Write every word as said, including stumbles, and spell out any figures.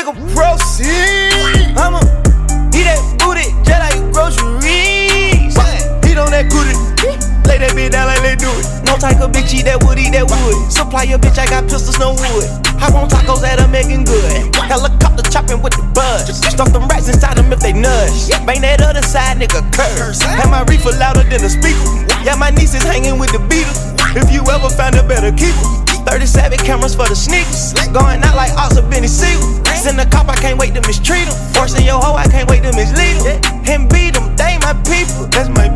nigga proceed. I'ma eat that booty just like groceries. Eat on that cootie, lay that bitch down like they do it. No type of bitch eat that wood, eat that wood. Supply your bitch, I got pistols, no wood. I want tacos that are making good. Helicopter chopping with the buzz. Stuff them rats inside them if they nudge. Bang that other side, nigga, curse. Have my reefer louder than the speaker. Yeah, my niece is hanging with the Beatles. If you ever found a better keeper. thirty-seven cameras for the sneakers. Going out like Ox or Benny Siegel. Send a cop, I can't wait to mistreat him. Forcing your hoe, I can't wait to mislead him. And beat them, they my people. That's my